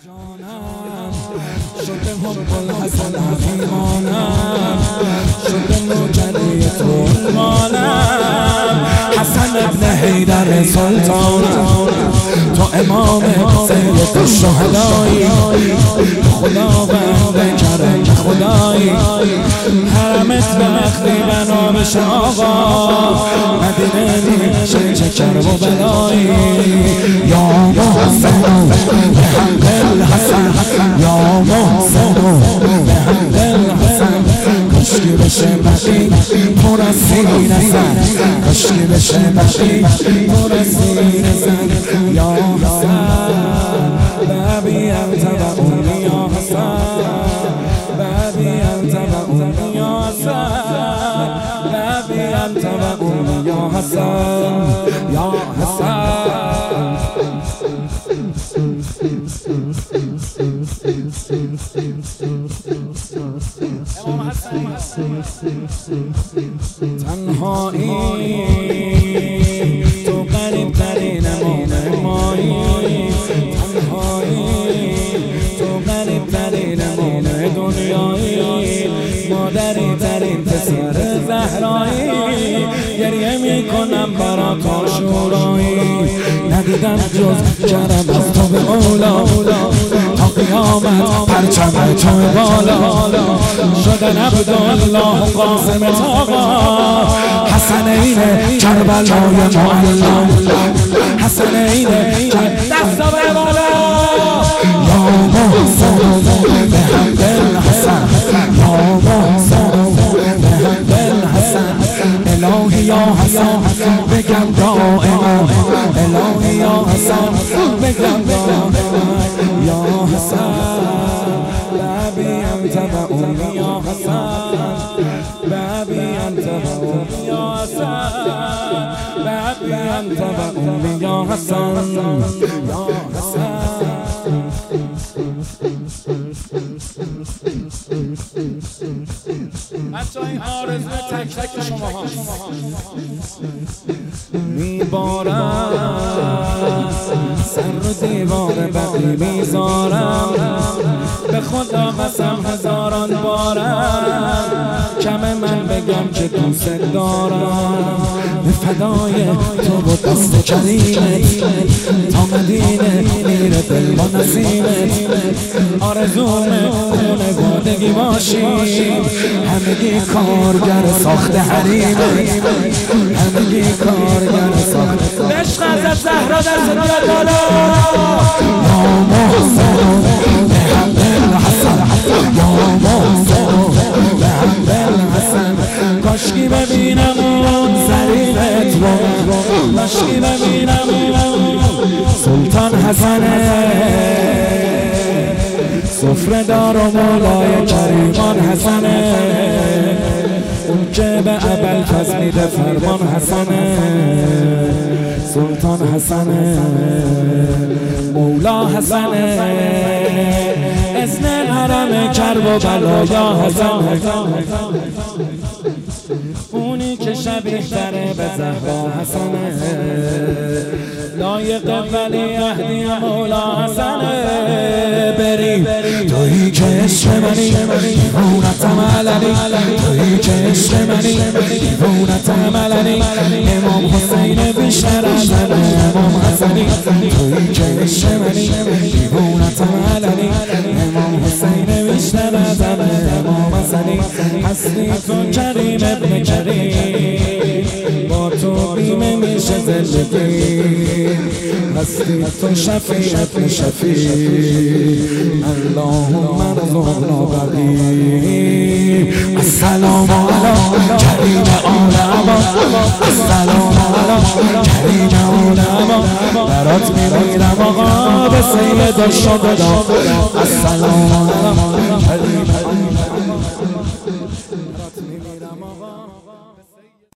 شده حب الحسن حکیمانم، شده نوکری تو مانم، حسن ابن حیدر سلطانم، تو امام سید الشهدایی، خداوند کرم خدایی، حرمت به وقتی بنا بشه آقا، مدینه میشه چه کرب و بلایی. یا محسن بحق الحسن، یا محسن بحق الحسن، کشکی بشه بقی پر از سینه زن، کشکی بشه بقی پر از سینه زن. یا حسن بابی انت و امی، یا حسن بابی انت و امی، یا حسن بابی انت و امی، یا حسن یا حسن. تنهایی تو قریب ترین امام مایی، تنهایی تو قریب ترین امام دنیایی، مادری ترین پسر زهرایی، گریه میکنم برات عاشورایی، ندیدم جز کرم از تو به مولا، تا قیامت پرچم تو بالا، شدن عبدالله قاسم تاقا، حسنین کربلای معلا، حسنین دست به بالا. یا محسن بحق الحسن، یا محسن بحق الحسن، الهی یا حسن بگم دائما، الهی یا حسن بگم دائما. یا حسن بابی انت و امی، یا حسن بابی انت و امی، یا حسن بابی انت و امی، یا حسن یا حسن. بچه این آرزو تک تک شما ها میبارم، سر رو دیوار بقی میذارم، به خدا قسم هزاران بارم، کم من بگم که دوست دارم، به فدای تو و دست کریمت، تا مدینه میره دل با نسیمت، آرزومه خونوادگی باشیم، همگی کارگر ساخت حریمت، همگی کارگر ساخت. عشق از زهرا دست بیاد بالا. یا محسن بحق الحسن، یا محسن بحق الحسن، کاشکی ببینم اون زریقت رو، کاشکی ببینم اون سلطان حسنه، سفره دار و مولای کریمان حسنه، اون که به ابوالفضل میده فرمان حسنه، سلطان حسنه، مولا حسنه، اذن حرم کرب و بلایا حسنه، اونی که شبیه تره به زهرا حسنه، لایق ولی عهدی مولا حسنه. بریم تویی که عشق منی دیوونتم علنی، تویی که عشق منی دیوونتم علنی، امام حسین بیشتر از امام حسنی، تویی که عشق منی دیوونتم علنی، امام حسین بیشتر از امام حسنی، هستی تو کریم ابن کریم، با تو بیمه میشه زندگی، هستی تو شفیع ابن شفیع، اللهم ارزقنا بقی. السلام علی کریم آل عبا، السلام علی کریم آل عبا، برات میمیرم آقا به سید الشهدا، السلام علی کریم